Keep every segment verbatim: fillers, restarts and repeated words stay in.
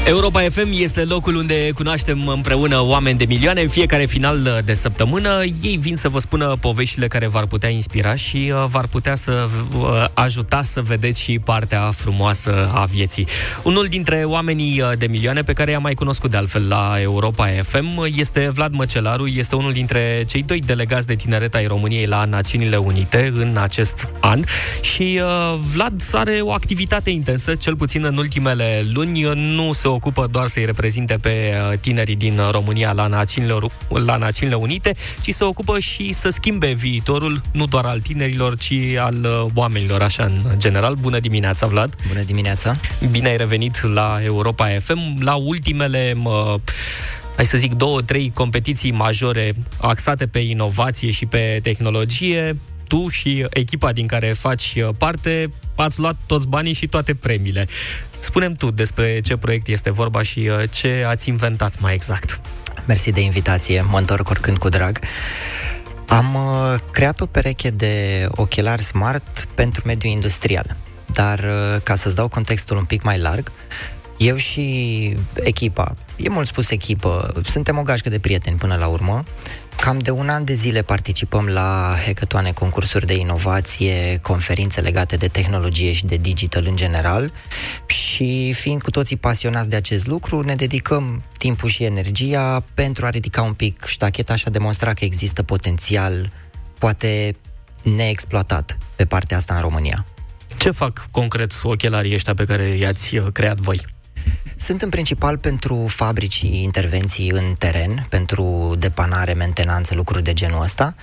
Europa F M este locul unde cunoaștem împreună oameni de milioane. În fiecare final de săptămână ei vin să vă spună poveștile care v-ar putea inspira și uh, v-ar putea să uh, ajuta să vedeți și partea frumoasă a vieții. Unul dintre oamenii de milioane pe care i-am mai cunoscut de altfel la Europa F M este Vlad Măcelaru. Este unul dintre cei doi delegați de tineret ai României la Națiunile Unite în acest an și uh, Vlad are o activitate intensă, cel puțin în ultimele luni. Nu se ocupă doar să-i reprezinte pe tinerii din România la Națiunile, la Națiunile Unite, ci se ocupă și să schimbe viitorul, nu doar al tinerilor, ci al oamenilor, așa în general. Bună dimineața, Vlad! Bună dimineața! Bine ai revenit la Europa F M, la ultimele... Mă, hai să zic, două, trei competiții majore axate pe inovație și pe tehnologie. Tu și echipa din care faci parte ați luat toți banii și toate premiile. Spune-mi tu despre ce proiect este vorba și ce ați inventat mai exact. Mersi de invitație, mă întorc oricând cu drag. Am uh, creat o pereche de ochelari smart pentru mediul industrial. Dar, uh, ca să-ți dau contextul un pic mai larg, eu și echipa, e mult spus echipă, suntem o gașcă de prieteni până la urmă. Cam de un an de zile participăm la hackatoane, concursuri de inovație, conferințe legate de tehnologie și de digital în general și fiind cu toții pasionați de acest lucru, ne dedicăm timpul și energia pentru a ridica un pic ștacheta și a demonstra că există potențial, poate neexploatat, pe partea asta în România. Ce fac concret ochelarii ăștia pe care i-ați creat voi? Sunt în principal pentru fabrici și intervenții în teren, pentru depanare, mentenanță, lucruri de genul ăsta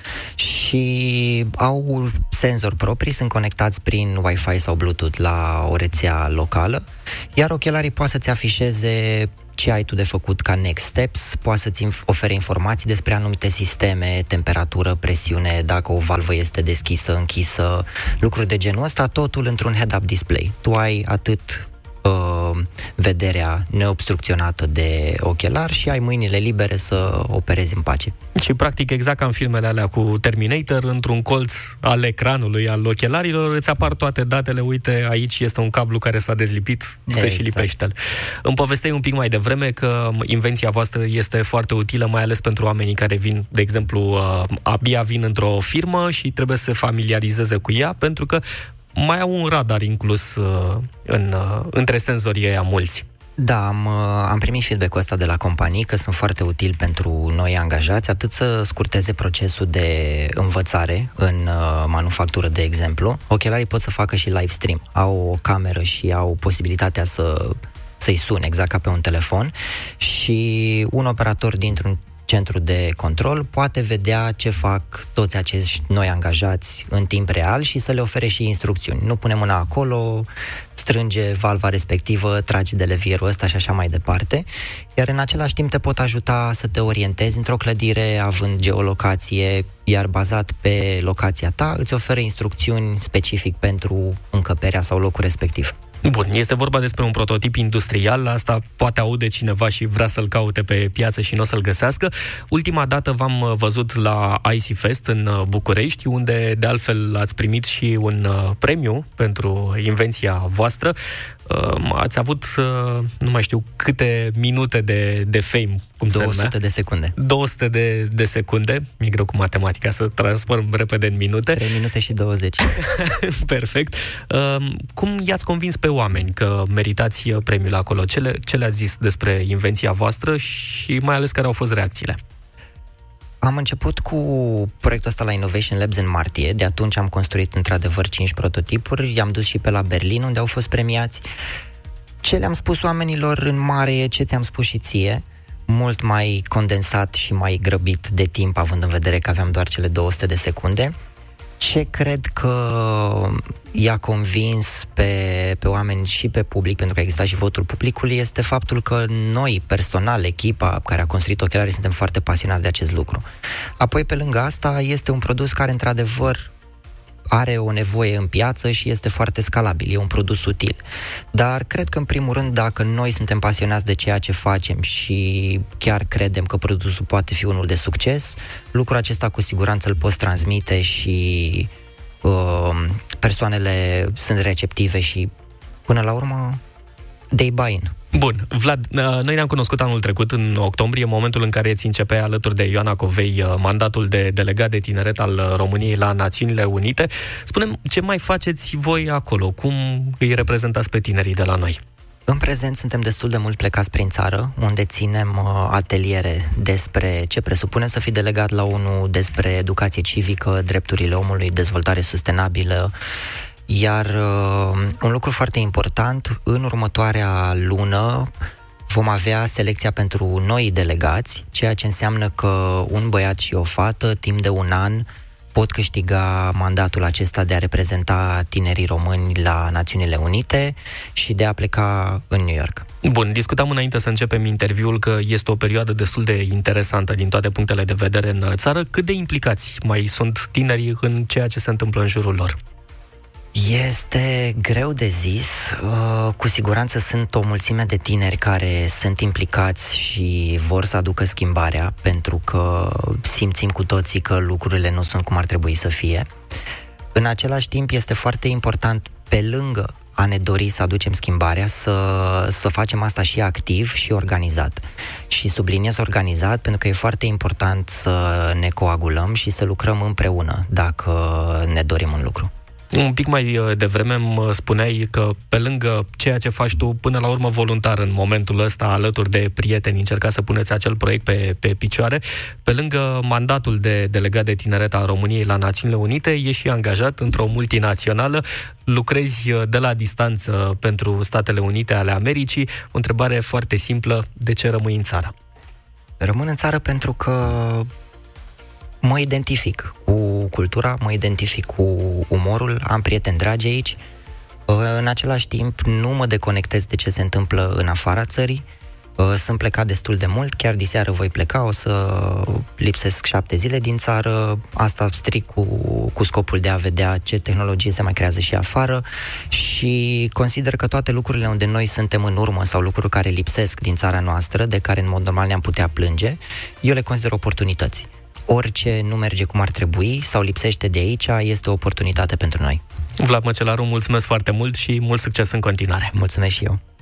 și au senzori proprii, sunt conectați prin Wi-Fi sau Bluetooth la o rețea locală, iar ochelarii poate să-ți afișeze ce ai tu de făcut ca next steps, poate să-ți ofere informații despre anumite sisteme, temperatură, presiune, dacă o valvă este deschisă, închisă, lucruri de genul ăsta, totul într-un head-up display. Tu ai atât uh, vederea neobstrucționată de ochelar și ai mâinile libere să operezi în pace. Și practic exact ca în filmele alea cu Terminator, într-un colț al ecranului, al ochelarilor, îți apar toate datele, uite, aici este un cablu care s-a dezlipit, du-te exact. Și lipește-l. Îmi povesteai un pic mai devreme că invenția voastră este foarte utilă, mai ales pentru oamenii care vin, de exemplu, abia vin într-o firmă și trebuie să se familiarizeze cu ea, pentru că mai au un radar inclus în, între senzorii ăia mulți. Da, am, am primit feedback-ul ăsta de la companii, că sunt foarte utili pentru noi angajați, atât să scurteze procesul de învățare în uh, manufactură, de exemplu. Ochelarii pot să facă și live stream. Au o cameră și au posibilitatea să, să-i sune, exact ca pe un telefon, și un operator dintr-un centru de control poate vedea ce fac toți acești noi angajați în timp real și să le ofere și instrucțiuni. Nu pune mâna acolo, strânge valva respectivă, trage de levierul ăsta și așa mai departe. Iar în același timp te pot ajuta să te orientezi într-o clădire având geolocație, iar bazat pe locația ta îți oferă instrucțiuni specific pentru încăperea sau locul respectiv. Bun, este vorba despre un prototip industrial, asta poate aude cineva și vrea să-l caute pe piață și nu o să-l găsească. Ultima dată v-am văzut la I C Fest în București, unde de altfel ați primit și un premiu pentru invenția voastră. Ați avut, nu mai știu câte minute de, de fame, cum se numea? două sute de secunde. două sute de, de secunde. Mi-e greu cu matematica să transform repede în minute. trei minute și douăzeci. Perfect. Cum i-ați convins pe oameni că meritați premiul acolo? Ce, le, ce le-ați zis despre invenția voastră și mai ales care au fost reacțiile? Am început cu proiectul ăsta la Innovation Labs în martie. De atunci am construit într-adevăr cinci prototipuri. I-am dus și pe la Berlin, unde au fost premiați. Ce le-am spus oamenilor în mare e ce ți-am spus și ție, mult mai condensat și mai grăbit de timp, având în vedere că aveam doar cele două sute de secunde. Ce cred că i-a convins pe, pe oameni și pe public, pentru că exista și votul publicului, este faptul că noi, personal, echipa care a construit ochelarii, suntem foarte pasionați de acest lucru. Apoi, pe lângă asta, este un produs care, într-adevăr, are o nevoie în piață și este foarte scalabil, e un produs util. Dar cred că, în primul rând, dacă noi suntem pasionați de ceea ce facem și chiar credem că produsul poate fi unul de succes, lucrul acesta cu siguranță îl poți transmite și uh, persoanele sunt receptive și, până la urmă, they buy in. Bun, Vlad, noi ne-am cunoscut anul trecut, în octombrie, momentul în care îți începea alături de Ioana Covei mandatul de delegat de tineret al României la Națiunile Unite. Spune-mi, ce mai faceți voi acolo? Cum îi reprezentați pe tinerii de la noi? În prezent suntem destul de mult plecați prin țară, unde ținem ateliere despre ce presupune să fii delegat la ONU, despre educație civică, drepturile omului, dezvoltare sustenabilă. Iar uh, un lucru foarte important, în următoarea lună vom avea selecția pentru noi delegați, ceea ce înseamnă că un băiat și o fată, timp de un an, pot câștiga mandatul acesta de a reprezenta tinerii români la Națiunile Unite și de a pleca în New York. Bun, discutam înainte să începem interviul că este o perioadă destul de interesantă din toate punctele de vedere în țară. Cât de implicați mai sunt tinerii în ceea ce se întâmplă în jurul lor? Este greu de zis. Cu siguranță sunt o mulțime de tineri care sunt implicați și vor să aducă schimbarea, pentru că simțim cu toții că lucrurile nu sunt cum ar trebui să fie. În același timp, este foarte important, pe lângă a ne dori să aducem schimbarea, să, să facem asta și activ și organizat. Și subliniez organizat pentru că e foarte important să ne coagulăm și să lucrăm împreună dacă ne dorim un lucru. Un pic mai devreme îmi spuneai că pe lângă ceea ce faci tu până la urmă voluntar în momentul ăsta, alături de prieteni, încercați să puneți acel proiect pe, pe picioare, pe lângă mandatul de delegat de tineret al României la Națiunile Unite, ești și angajat într-o multinațională, lucrezi de la distanță pentru Statele Unite ale Americii. O întrebare foarte simplă, de ce rămâi în țară? Rămân în țară pentru că mă identific cu cultura, mă identific cu umorul, am prieteni dragi aici. În același timp, nu mă deconectez de ce se întâmplă în afara țării. Sunt plecat destul de mult, chiar diseară voi pleca, o să lipsesc șapte zile din țară, asta strict cu, cu scopul de a vedea ce tehnologie se mai creează și afară, și consider că toate lucrurile unde noi suntem în urmă sau lucruri care lipsesc din țara noastră, de care în mod normal ne-am putea plânge, eu le consider oportunități. Orice nu merge cum ar trebui sau lipsește de aici este o oportunitate pentru noi. Vlad Măcelaru, mulțumesc foarte mult și mult succes în continuare. Mulțumesc și eu.